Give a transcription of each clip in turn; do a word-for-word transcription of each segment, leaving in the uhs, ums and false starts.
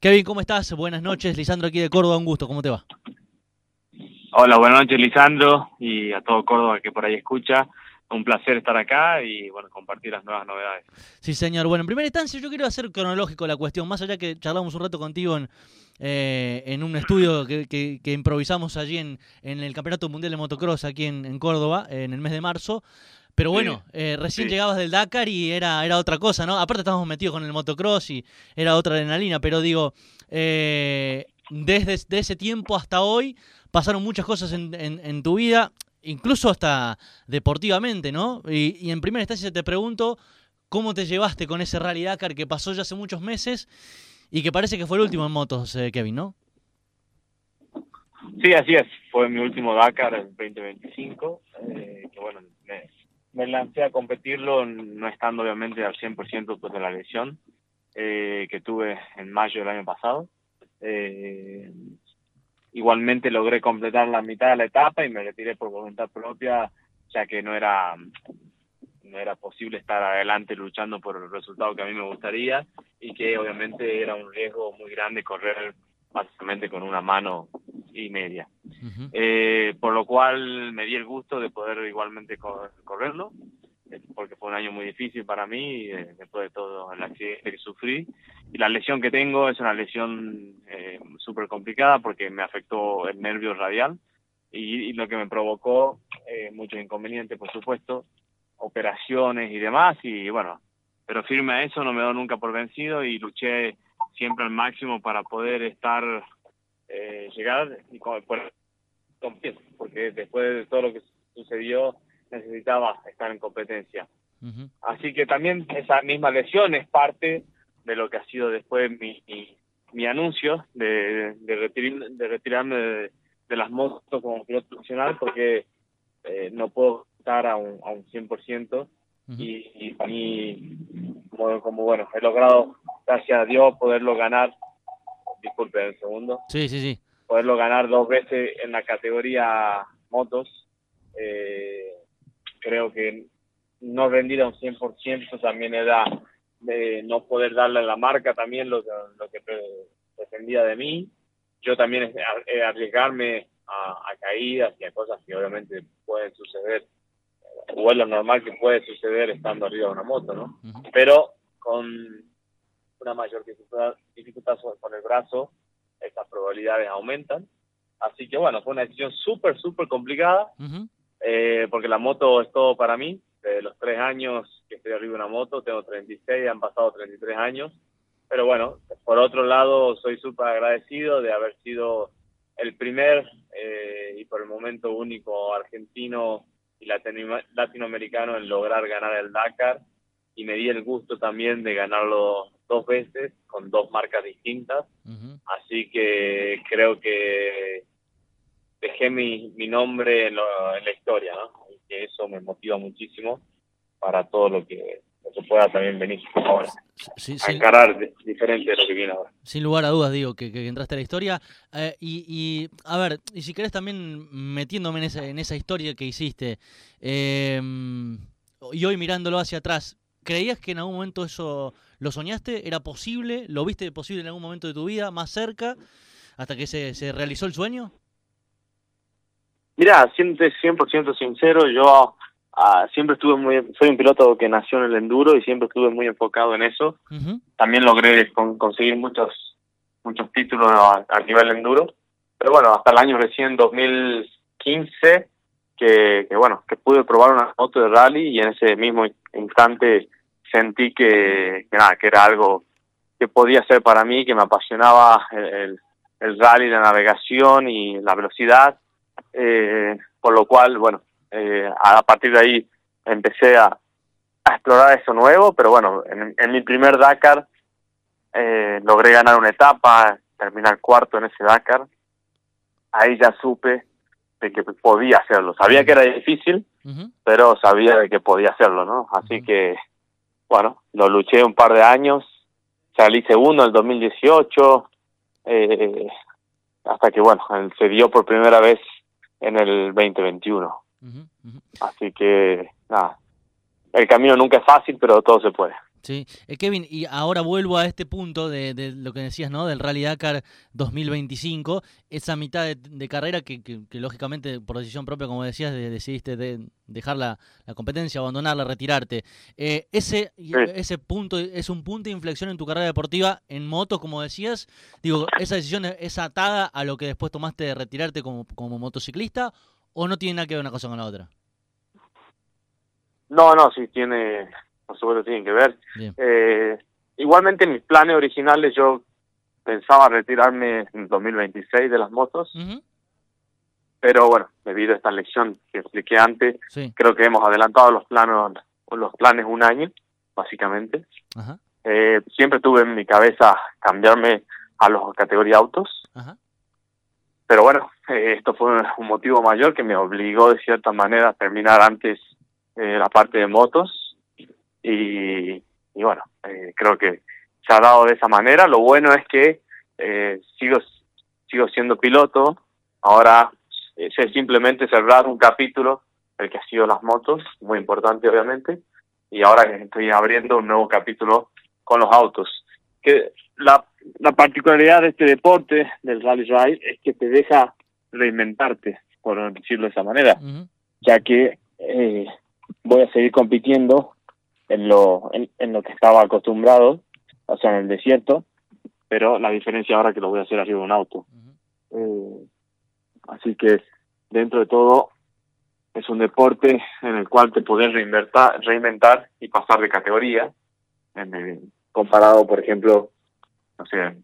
Kevin, ¿cómo estás? Buenas noches, Lisandro aquí de Córdoba, un gusto, ¿cómo te va? Hola, buenas noches Lisandro y a todo Córdoba que por ahí escucha. Un placer estar acá y bueno, compartir las nuevas novedades. Sí, señor. Bueno, en primera instancia yo quiero hacer cronológico la cuestión, más allá que charlamos un rato contigo en, eh, en un estudio que, que, que improvisamos allí en, en el Campeonato Mundial de Motocross aquí en, en Córdoba, en el mes de marzo. Pero Sí, bueno, eh, recién sí. llegabas del Dakar y era, era otra cosa, ¿no? Aparte estábamos metidos con el motocross y era otra adrenalina, pero digo, eh, desde, desde ese tiempo hasta hoy pasaron muchas cosas en, en, en tu vida, incluso hasta deportivamente, ¿no? Y, y en primera instancia te pregunto, ¿cómo te llevaste con ese Rally Dakar que pasó ya hace muchos meses y que parece que fue el último en motos, eh, Kevin, ¿no? Sí, así es. Fue mi último Dakar en veinte veinticinco. Eh, que bueno, me, me lancé a competirlo no estando obviamente al cien por ciento pues, de la lesión eh, que tuve en mayo del año pasado. Eh, igualmente logré completar la mitad de la etapa y me retiré por voluntad propia, ya que no era no era posible estar adelante luchando por el resultado que a mí me gustaría y que obviamente era un riesgo muy grande correr básicamente con una mano y media. Uh-huh. Eh, por lo cual me di el gusto de poder igualmente cor correrlo, porque fue un año muy difícil para mí, eh, después de todo el accidente que sufrí. Y la lesión que tengo es una lesión eh, súper complicada porque me afectó el nervio radial y, y lo que me provocó eh, muchos inconvenientes, por supuesto, operaciones y demás, y bueno, pero firme a eso, no me doy nunca por vencido y luché siempre al máximo para poder estar, eh, llegar y con, porque después de todo lo que sucedió necesitaba estar en competencia. Uh-huh. Así que también esa misma lesión es parte de lo que ha sido después mi, mi, mi anuncio de, de, retir, de retirarme de, de las motos como piloto profesional, porque eh, no puedo estar a un, a un cien por ciento. Uh-huh. y, y para mí, como, como bueno, he logrado, gracias a Dios, poderlo ganar, disculpe un segundo, Sí, sí, sí. poderlo ganar dos veces en la categoría motos, eh, creo que no rendir a un cien por ciento también era de no poder darle a la marca también lo, lo que pretendía de mí. Yo también eh, arriesgarme a, a caídas y a cosas que obviamente pueden suceder, o es lo normal que puede suceder estando arriba de una moto, ¿no? Uh-huh. Pero con una mayor dificultad, dificultad con el brazo, esas probabilidades aumentan. Así que bueno, fue una decisión súper, súper complicada, uh-huh. eh, porque la moto es todo para mí. De los tres años que estoy arriba de una moto, tengo treinta y seis, han pasado treinta y tres años. Pero bueno, por otro lado, soy súper agradecido de haber sido el primer eh, y por el momento único argentino y latino, latinoamericano en lograr ganar el Dakar. Y me di el gusto también de ganarlo dos veces con dos marcas distintas. Uh-huh. Así que creo que dejé mi, mi nombre en, lo, en la historia, ¿no? Y que eso me motiva muchísimo para todo lo que, lo que pueda también venir ahora. Sí, a encarar de, diferente de lo que viene ahora. Sin lugar a dudas, digo, que, que entraste a la historia. Eh, y, y, a ver, y si querés también metiéndome en esa, en esa historia que hiciste, eh, y hoy mirándolo hacia atrás, ¿creías que en algún momento eso lo soñaste? ¿Era posible? ¿Lo viste posible en algún momento de tu vida, más cerca, hasta que se, se realizó el sueño? Mirá, siendo cien por ciento sincero, yo uh, siempre estuve muy... Soy un piloto que nació en el enduro y siempre estuve muy enfocado en eso. Uh-huh. También logré con, conseguir muchos muchos títulos a, a nivel enduro. Pero bueno, hasta el año recién dos mil quince, que, que bueno, que pude probar una moto de rally y en ese mismo instante sentí que, que nada, que era algo que podía ser para mí, que me apasionaba el, el, el rally, la navegación y la velocidad. Eh, por lo cual, bueno, eh, a partir de ahí empecé a, a explorar eso nuevo, pero bueno, en, en mi primer Dakar eh, logré ganar una etapa, terminar cuarto en ese Dakar. Ahí ya supe de que podía hacerlo. Sabía que era difícil, uh-huh. pero sabía de que podía hacerlo, ¿no? Así uh-huh. que, bueno, lo luché un par de años, salí segundo en el dos mil dieciocho, eh, hasta que, bueno, se dio por primera vez en el veinte veintiuno. Uh-huh, uh-huh. Así que, nada, el camino nunca es fácil, pero todo se puede. Sí, eh, Kevin, y ahora vuelvo a este punto de, de lo que decías, ¿no? Del Rally Dakar dos mil veinticinco, esa mitad de, de carrera que, que, que lógicamente por decisión propia, como decías, de, decidiste de dejar la, la competencia, abandonarla, retirarte. Eh, ese Sí. ese punto es un punto de inflexión en tu carrera deportiva en moto, como decías. Digo, ¿esa decisión es atada a lo que después tomaste de retirarte como, como motociclista o no tiene nada que ver una cosa con la otra? No, no, sí tiene, por supuesto tienen que ver. Bien. Eh, igualmente mis planes originales yo pensaba retirarme en dos mil veintiséis de las motos, Uh-huh. pero bueno, debido a esta lección que expliqué antes, Sí. creo que hemos adelantado los planos, los planes un año, básicamente. Ajá. Eh, siempre tuve en mi cabeza cambiarme a las categorías autos, Ajá. pero bueno, eh, esto fue un motivo mayor que me obligó de cierta manera a terminar antes eh, la parte de motos y, y bueno, eh, creo que se ha dado de esa manera. Lo bueno es que eh, sigo sigo siendo piloto, ahora eh, sé simplemente cerrar un capítulo, el que ha sido las motos, muy importante obviamente, y ahora estoy abriendo un nuevo capítulo con los autos. Que la, la particularidad de este deporte, del Rally Ride, es que te deja reinventarte, por decirlo de esa manera, Uh-huh. ya que eh, voy a seguir compitiendo en lo en, en lo que estaba acostumbrado, o sea, en el desierto, pero la diferencia ahora que lo voy a hacer arriba de un auto. Uh-huh. Eh, así que dentro de todo es un deporte en el cual te podés reinventar, reinventar y pasar de categoría, en el, comparado, por ejemplo, no sé,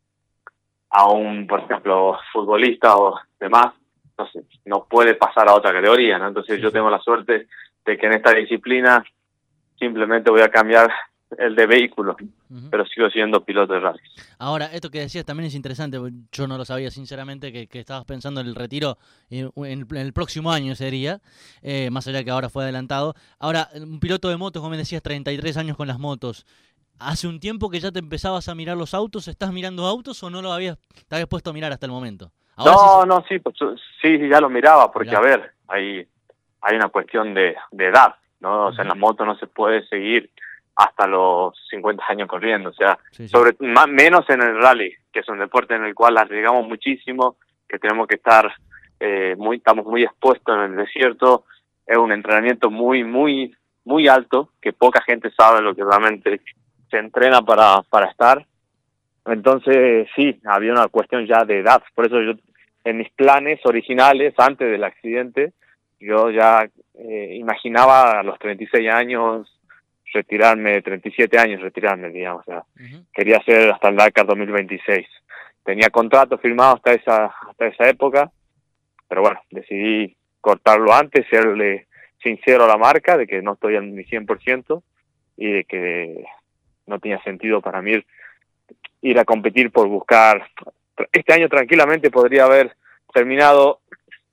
a un, por ejemplo, futbolista o demás, no sé, no puede pasar a otra categoría, ¿no? Entonces Sí, yo sí. tengo la suerte de que en esta disciplina simplemente voy a cambiar el de vehículo, Uh-huh. pero sigo siendo piloto de rally. Ahora, esto que decías también es interesante, porque yo no lo sabía sinceramente, que, que estabas pensando en el retiro en, en- en el próximo año sería, eh, más allá que ahora fue adelantado. Ahora, un piloto de motos, como me decías, treinta y tres años con las motos. ¿Hace un tiempo que ya te empezabas a mirar los autos? ¿Estás mirando autos o no lo habías, te habías puesto a mirar hasta el momento? Ahora sí, No, se- no, sí, pues, sí, sí, ya lo miraba, porque mirá. a ver, hay, hay una cuestión de, de edad, ¿no? O sea, en la Ujú. moto no se puede seguir hasta los cincuenta años corriendo, o sea, Sí, sí. sobre más, menos en el rally, que es un deporte en el cual arriesgamos muchísimo, que tenemos que estar eh, muy, estamos muy expuestos en el desierto, es un entrenamiento muy, muy, muy alto, que poca gente sabe lo que realmente se entrena para, para estar. Entonces, sí, había una cuestión ya de edad, por eso yo, en mis planes originales, antes del accidente, yo ya eh, imaginaba a los treinta y seis años retirarme, treinta y siete años retirarme, digamos, o sea, Ujú. quería hacer hasta el Dakar dos mil veintiséis. Tenía contrato firmado hasta esa hasta esa época, pero bueno, decidí cortarlo antes, serle sincero a la marca de que no estoy en mi cien por ciento y de que no tenía sentido para mí ir, ir a competir por buscar. Este año tranquilamente podría haber terminado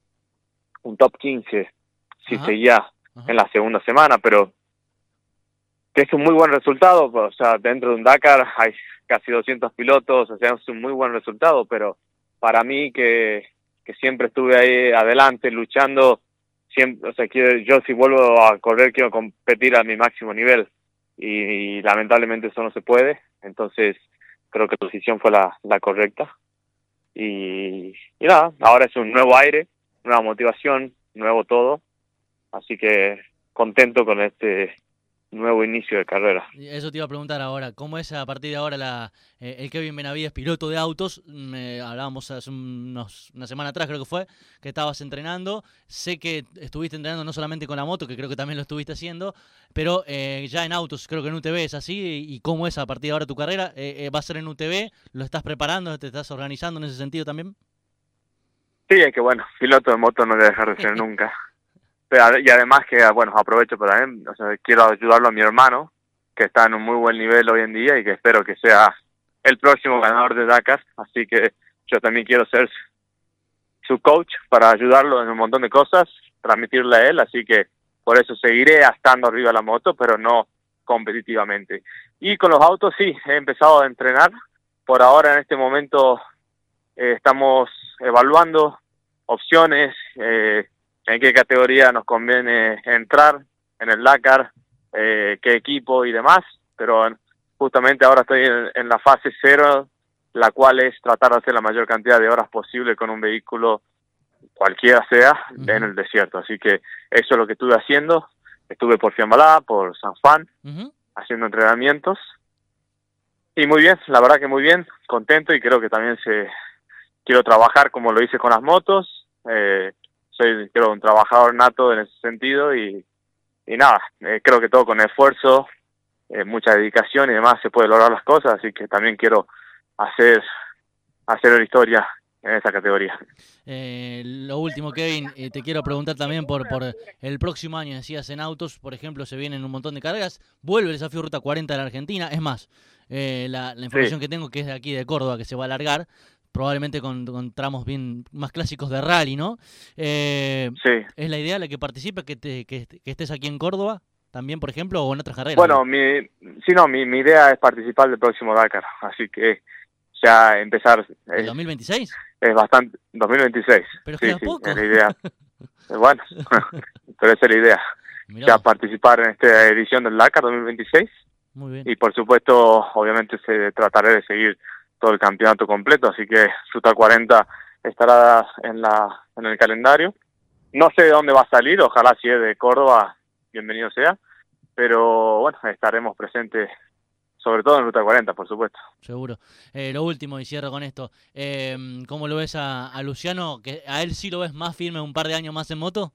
un top quince si Ajá. seguía Ajá. en la segunda semana, pero que es un muy buen resultado, o sea, dentro de un Dakar hay casi doscientos pilotos, o sea, es un muy buen resultado, pero para mí que, que siempre estuve ahí adelante luchando, siempre, o sea, quiero, yo si vuelvo a correr quiero competir a mi máximo nivel y, y lamentablemente eso no se puede, entonces creo que tu decisión fue la, la correcta y, y nada, ahora es un nuevo aire, nueva motivación, nuevo todo, así que contento con este nuevo inicio de carrera. Eso te iba a preguntar ahora, ¿cómo es a partir de ahora la, eh, el Kevin Benavides, piloto de autos? Me hablábamos hace unos, una semana atrás, creo que fue, que estabas entrenando. Sé que estuviste entrenando no solamente con la moto, que creo que también lo estuviste haciendo, pero eh, ya en autos, creo que en U T V es así. ¿Y, y cómo es a partir de ahora tu carrera? Eh, eh, ¿Va a ser en U T V? ¿Lo estás preparando? ¿Te estás organizando en ese sentido también? Sí, es que bueno, piloto de moto no debe dejar de ser nunca. Pero, y además que, bueno, aprovecho para también, o sea, quiero ayudarlo a mi hermano, que está en un muy buen nivel hoy en día y que espero que sea el próximo ganador de Dakar. Así que yo también quiero ser su coach para ayudarlo en un montón de cosas, transmitirle a él. Así que por eso seguiré estando arriba de la moto, pero no competitivamente. Y con los autos sí, he empezado a entrenar. Por ahora, en este momento, eh, estamos evaluando opciones, eh, en qué categoría nos conviene entrar en el Dakar, eh, qué equipo y demás. pero justamente ahora estoy en, en la fase cero, la cual es tratar de hacer la mayor cantidad de horas posible con un vehículo, cualquiera sea, uh-huh. en el desierto. Así que eso es lo que estuve haciendo. Estuve por Fiambalá, por San Juan, uh-huh. haciendo entrenamientos. Y muy bien, la verdad que muy bien, contento, y creo que también se quiero trabajar como lo hice con las motos. Eh, soy, creo, un trabajador nato en ese sentido, y, y nada, eh, creo que todo con esfuerzo, eh, mucha dedicación y demás se puede lograr las cosas, así que también quiero hacer, hacer la historia en esa categoría. Eh, lo último, Kevin, eh, te quiero preguntar también por, por el próximo año. Decías, en autos, por ejemplo, se vienen un montón de carreras, vuelve el desafío Ruta cuarenta de la Argentina. Es más, eh, la, la información sí. que tengo, que es de aquí de Córdoba, que se va a alargar, probablemente con, con tramos bien más clásicos de rally, ¿no? Eh, sí. ¿Es la idea la que participe, que, te, que, que estés aquí en Córdoba también, por ejemplo, o en otras carreras? Bueno, mi, sí, no, mi, mi idea es participar del próximo Dakar, así que ya empezar... ¿El dos mil veintiséis? Es bastante, dos mil veintiséis. Pero sí, queda sí, poco. Es la idea. Bueno, pero esa es la idea. Mirá. Ya participar en esta edición del Dakar dos mil veintiséis. Muy bien. Y por supuesto, obviamente se trataré de seguir todo el campeonato completo, así que Ruta cuarenta estará en la en el calendario. No sé de dónde va a salir, ojalá si es de Córdoba, bienvenido sea, pero bueno, estaremos presentes, sobre todo en Ruta cuarenta, por supuesto. Seguro. Eh, lo último, y cierro con esto, eh, ¿cómo lo ves a, a Luciano? ¿Que a él sí lo ves más firme un par de años más en moto?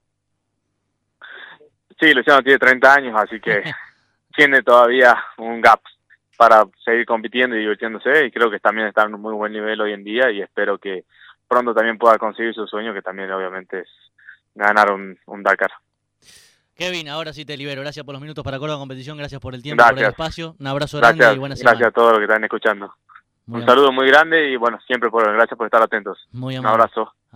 Sí, Luciano tiene treinta años, así que tiene todavía un gap para seguir compitiendo y divirtiéndose, y creo que también está en un muy buen nivel hoy en día, y espero que pronto también pueda conseguir su sueño, que también obviamente es ganar un, un Dakar. Kevin, ahora sí te libero. Gracias por los minutos para Córdoba Competición, gracias por el tiempo, gracias. por el espacio. Un abrazo gracias. grande y buena semana. Gracias a todos los que están escuchando. Muy un amable. Saludo muy grande y bueno, siempre por gracias por estar atentos. Muy un abrazo.